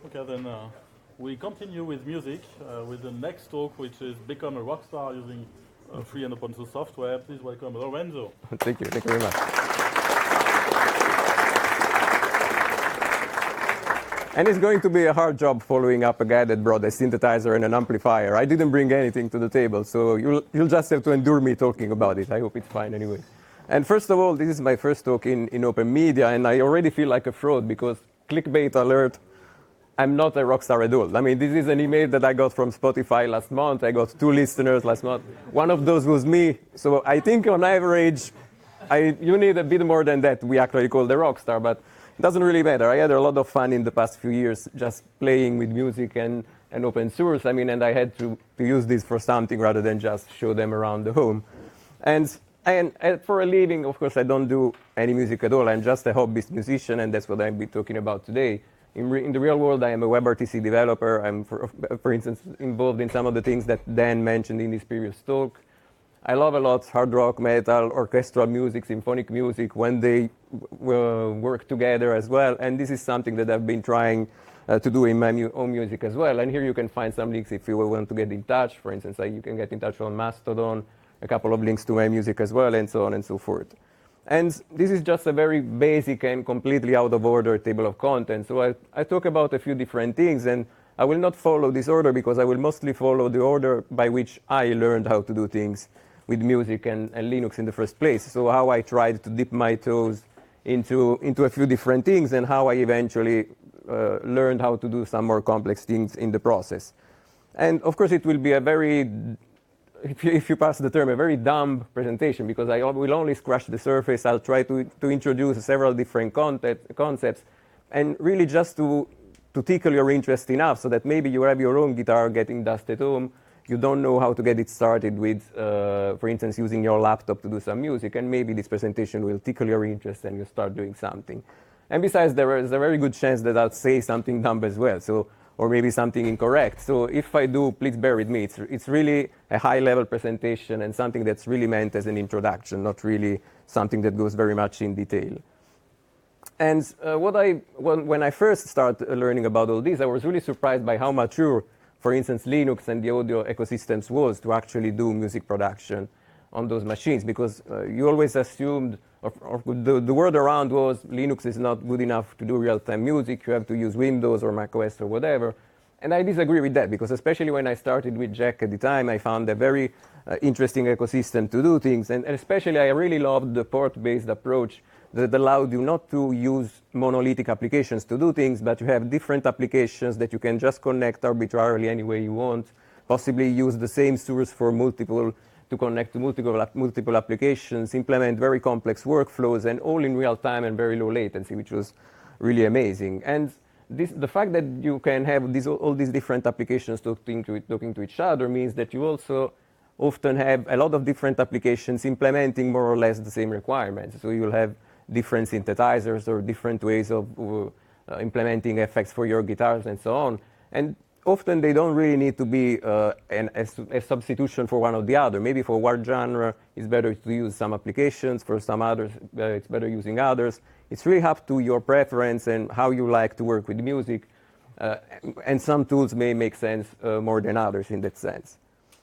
Okay, then we continue with music with the next talk, which is Become a Rockstar using free and open source software. Please welcome Lorenzo. Thank you very much. And it's going to be a hard job following up a guy that brought a synthesizer and an amplifier. I didn't bring anything to the table, so you'll just have to endure me talking about it. I hope it's fine anyway. And first of all, this is my first talk in open media, and I already feel like a fraud because clickbait alert, I'm not a rock star at all. I mean, this is an email that I got from Spotify last month. I got 2 listeners last month. One of those was me. So I think on average, you need a bit more than that we actually call the rock star, but it doesn't really matter. I had a lot of fun in the past few years just playing with music and open source. I mean, and I had to use this for something rather than just show them around the home. And for a living, of course, I don't do any music at all. I'm just a hobbyist musician, and that's what I'll be talking about today. In the real world, I am a WebRTC developer. I'm, for instance, involved in some of the things that Dan mentioned in his previous talk. I love a lot hard rock, metal, orchestral music, symphonic music, when they work together as well. And this is something that I've been trying to do in my own music as well. And here you can find some links if you want to get in touch. For instance, you can get in touch on Mastodon, a couple of links to my music as well, and so on and so forth. And this is just a very basic and completely out of order table of contents. So I talk about a few different things, and I will not follow this order because I will mostly follow the order by which I learned how to do things with music and Linux in the first place. So how I tried to dip my toes into a few different things and how I eventually learned how to do some more complex things in the process. And of course it will be a very, if you pass the term, a very dumb presentation because I will only scratch the surface. I'll try to introduce several different concepts and really just to tickle your interest enough so that maybe you have your own guitar getting dust at home. You don't know how to get it started with, for instance, using your laptop to do some music, and maybe this presentation will tickle your interest and you start doing something. And besides, there is a very good chance that I'll say something dumb as well, or maybe something incorrect. So if I do, please bear with me. It's really a high-level presentation and something that's really meant as an introduction, not really something that goes very much in detail. And when I first started learning about all this, I was really surprised by how mature, for instance, Linux and the audio ecosystems was to actually do music production on those machines, because you always assumed, or the word around was Linux is not good enough to do real-time music, you have to use Windows or macOS or whatever. And I disagree with that, because especially when I started with Jack at the time, I found a very interesting ecosystem to do things, and especially I really loved the port-based approach that allowed you not to use monolithic applications to do things, but you have different applications that you can just connect arbitrarily any way you want, possibly use the same source for to connect to multiple applications, implement very complex workflows, and all in real time and very low latency, which was really amazing. And the fact that you can have all these different applications talking to each other means that you also often have a lot of different applications implementing more or less the same requirements. So you'll have different synthesizers or different ways of implementing effects for your guitars and so on. And often they don't really need to be a substitution for one or the other. Maybe for one genre, it's better to use some applications. For some others, it's better using others. It's really up to your preference and how you like to work with music. And some tools may make sense more than others in that sense.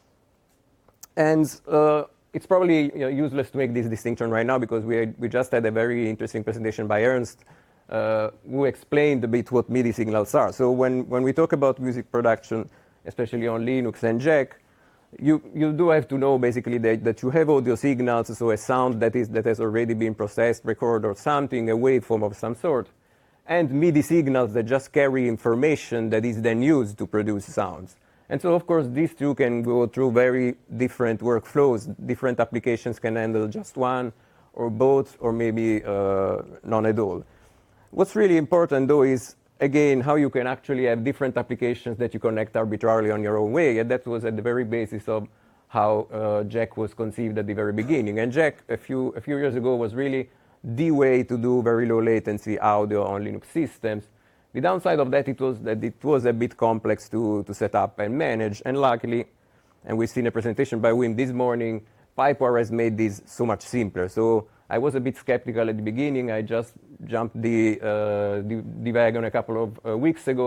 And it's probably useless to make this distinction right now because we just had a very interesting presentation by Ernst who explained a bit what MIDI signals are. So when we talk about music production, especially on Linux and Jack, you do have to know basically that you have audio signals, so a sound that has already been processed, recorded or something, a waveform of some sort, and MIDI signals that just carry information that is then used to produce sounds. And so, of course, these two can go through very different workflows. Different applications can handle just one or both, or maybe none at all. What's really important, though, is, again, how you can actually have different applications that you connect arbitrarily on your own way. And that was at the very basis of how Jack was conceived at the very beginning. And Jack, a few years ago, was really the way to do very low latency audio on Linux systems. The downside of that it was a bit complex to set up and manage, and luckily, and we've seen a presentation by Wim this morning, Pipewire has made this so much simpler. So I was a bit skeptical at the beginning. I just jumped the wagon a couple of weeks ago,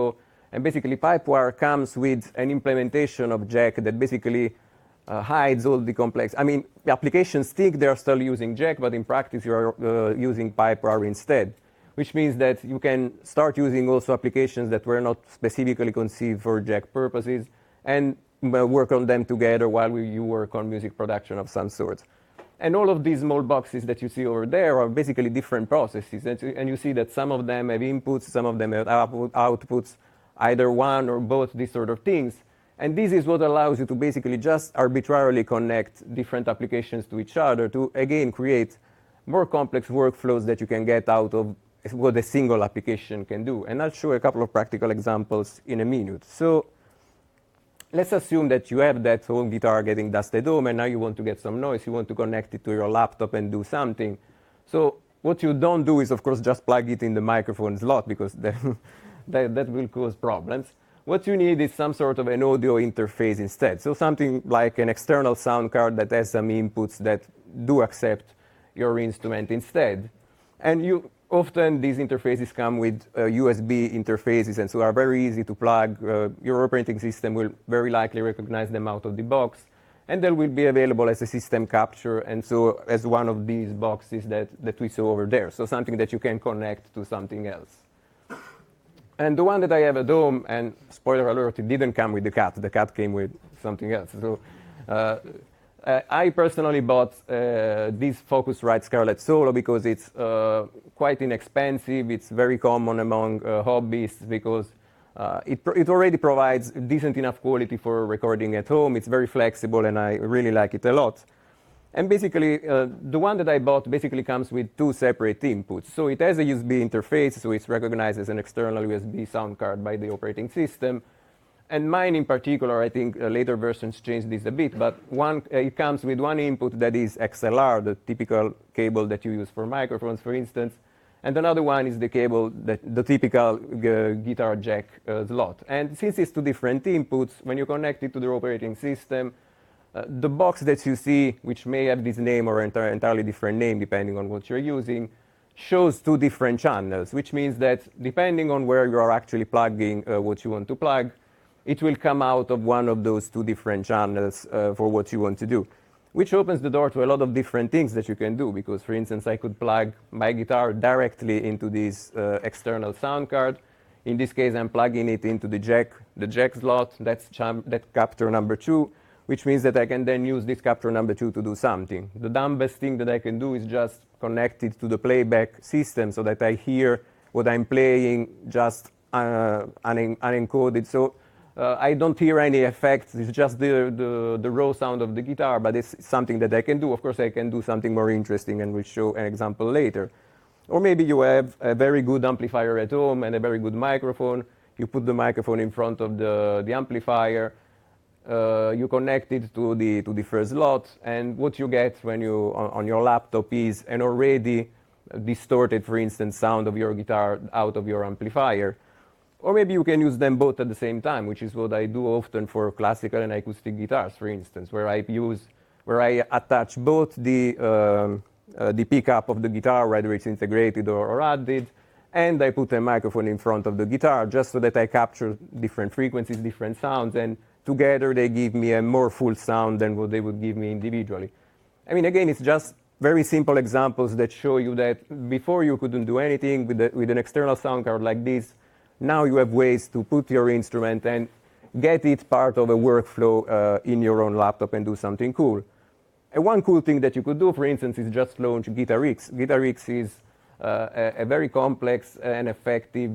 And basically, Pipewire comes with an implementation of Jack that basically hides all the complex. I mean, the applications think they're still using Jack, but in practice, you're using Pipewire instead, which means that you can start using also applications that were not specifically conceived for Jack purposes and work on them together while you work on music production of some sort. And all of these small boxes that you see over there are basically different processes. And you see that some of them have inputs, some of them have outputs, either one or both, these sort of things. And this is what allows you to basically just arbitrarily connect different applications to each other to, again, create more complex workflows that you can get out of what a single application can do. And I'll show a couple of practical examples in a minute. So let's assume that you have that home guitar getting dusted home, and now you want to get some noise. You want to connect it to your laptop and do something. So what you don't do is, of course, just plug it in the microphone slot, because that will cause problems. What you need is some sort of an audio interface instead. So something like an external sound card that has some inputs that do accept your instrument instead. And often these interfaces come with USB interfaces, and so are very easy to plug. Your operating system will very likely recognize them out of the box, and they will be available as a system capture, and so as one of these boxes that we saw over there. So something that you can connect to something else. And the one that I have at home, and spoiler alert, it didn't come with the cat. The cat came with something else. So I personally bought this Focusrite Scarlett Solo because it's quite inexpensive. It's very common among hobbyists because it already provides decent enough quality for recording at home. It's very flexible, and I really like it a lot. And basically, the one that I bought basically comes with two separate inputs. So it has a USB interface, so it's recognized as an external USB sound card by the operating system. And mine in particular, I think later versions changed this a bit, but it comes with one input that is XLR, the typical cable that you use for microphones, for instance. And another one is the cable, the typical guitar jack slot. And since it's two different inputs, when you connect it to the operating system, the box that you see, which may have this name or entirely different name depending on what you're using, shows two different channels, which means that depending on where you are actually plugging what you want to plug, it will come out of one of those two different channels for what you want to do, which opens the door to a lot of different things that you can do. Because, for instance, I could plug my guitar directly into this external sound card. In this case, I'm plugging it into the jack slot. That's capture number 2. Which means that I can then use this capture number 2 to do something. The dumbest thing that I can do is just connect it to the playback system so that I hear what I'm playing just unencoded. So I don't hear any effects. It's just the raw sound of the guitar, but it's something that I can do. Of course, I can do something more interesting, and we'll show an example later. Or maybe you have a very good amplifier at home and a very good microphone. You put the microphone in front of the amplifier. You connect it to the first slot, and what you get when you on your laptop is an already distorted, for instance, sound of your guitar out of your amplifier. Or maybe you can use them both at the same time, which is what I do often for classical and acoustic guitars, for instance, where I attach both the pickup of the guitar, whether it's integrated or added, and I put a microphone in front of the guitar just so that I capture different frequencies, different sounds, and together they give me a more full sound than what they would give me individually. I mean, again, it's just very simple examples that show you that before you couldn't do anything with an external sound card like this. Now you have ways to put your instrument and get it part of a workflow in your own laptop and do something cool. And one cool thing that you could do, for instance, is just launch GuitarX. GuitarX is a very complex and effective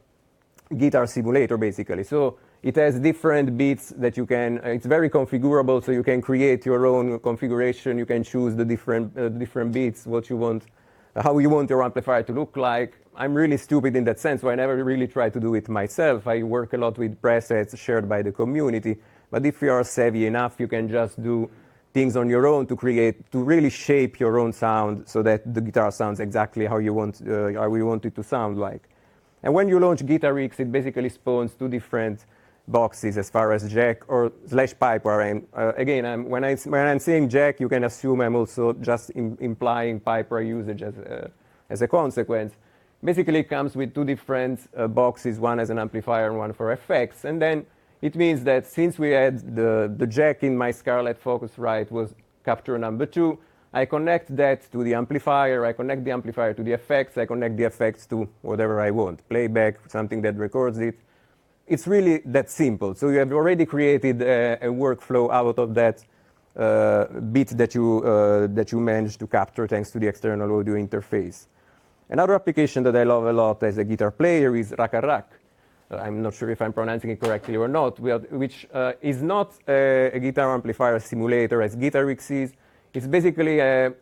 guitar simulator, basically. So it has different beats that you can, it's very configurable, so you can create your own configuration. You can choose the different beats, what you want, how you want your amplifier to look like. I'm really stupid in that sense, so I never really try to do it myself. I work a lot with presets shared by the community, but if you are savvy enough, you can just do things on your own to really shape your own sound so that the guitar sounds exactly how you want it to sound like. And when you launch GuitarX, it basically spawns two different boxes as far as jack or /Pipewire. And again, when I'm saying jack, you can assume I'm also just implying Pipewire usage as a consequence. basically it comes with two different boxes, one as an amplifier and one for effects. And then it means that since we had the jack in my Scarlett Focusrite was capture number 2, I connect that to the amplifier, I connect the amplifier to the effects, I connect the effects to whatever I want, playback, something that records it. It's really that simple. So you have already created a workflow out of that bit that you managed to capture thanks to the external audio interface. Another application that I love a lot as a guitar player is Rack. I'm not sure if I'm pronouncing it correctly or not, which is not a guitar amplifier simulator as Guitarix is. It's basically a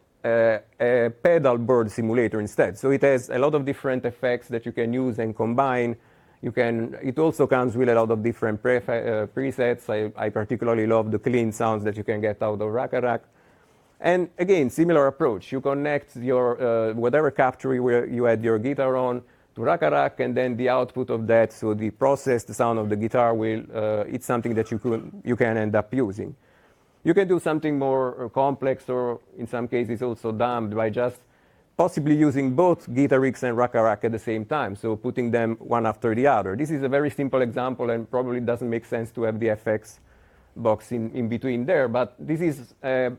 pedal board simulator instead. So it has a lot of different effects that you can use and combine. It also comes with a lot of different presets. I particularly love the clean sounds that you can get out of Rack. And again, similar approach. You connect your whatever capture you had your guitar on to Rack, and then the output of that, so the processed sound of the guitar it's something that you can end up using. You can do something more complex, or in some cases also dumbed, by just possibly using both Guitarix and Rack at the same time, so putting them one after the other. This is a very simple example and probably doesn't make sense to have the FX box in between there, but this is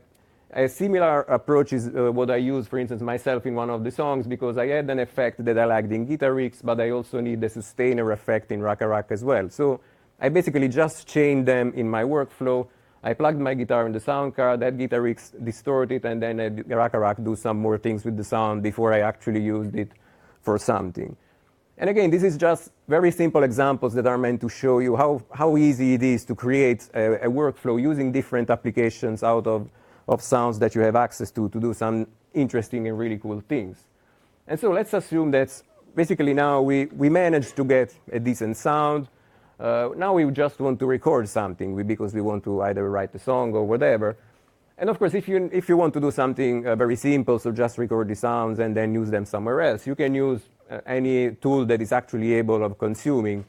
a similar approach is what I use, for instance, myself in one of the songs, because I had an effect that I liked in Guitarix, but I also need the sustainer effect in Rack as well. So I basically just chained them in my workflow. I plugged my guitar in the sound card, that Guitarix distort it, and then Rack do some more things with the sound before I actually used it for something. And again, this is just very simple examples that are meant to show you how easy it is to create a workflow using different applications out of sounds that you have access to do some interesting and really cool things. And so let's assume that basically now we managed to get a decent sound. Now we just want to record something because we want to either write a song or whatever. And of course, if you want to do something very simple, so just record the sounds and then use them somewhere else, you can use any tool that is actually able of consuming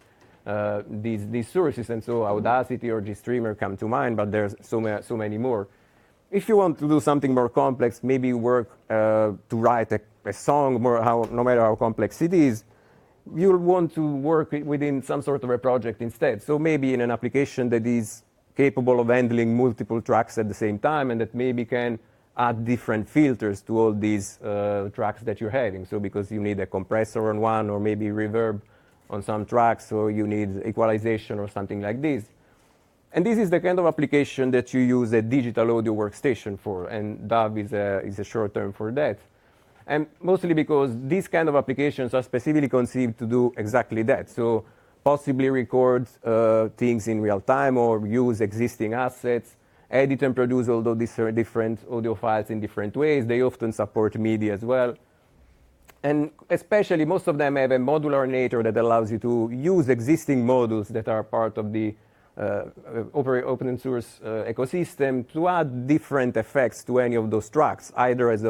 these sources. And so Audacity or GStreamer come to mind, but there's so many more. If you want to do something more complex, maybe work to write a song, no matter how complex it is, you'll want to work within some sort of a project instead. So maybe in an application that is capable of handling multiple tracks at the same time, and that maybe can add different filters to all these tracks that you're having. So because you need a compressor on one, or maybe reverb on some tracks, or you need equalization or something like this. And this is the kind of application that you use a digital audio workstation for, and DAW is a short term for that. And mostly because these kind of applications are specifically conceived to do exactly that. So possibly record things in real time, or use existing assets, edit and produce all these different audio files in different ways. They often support MIDI as well. And especially most of them have a modular nature that allows you to use existing modules that are part of the open source ecosystem to add different effects to any of those tracks, either as a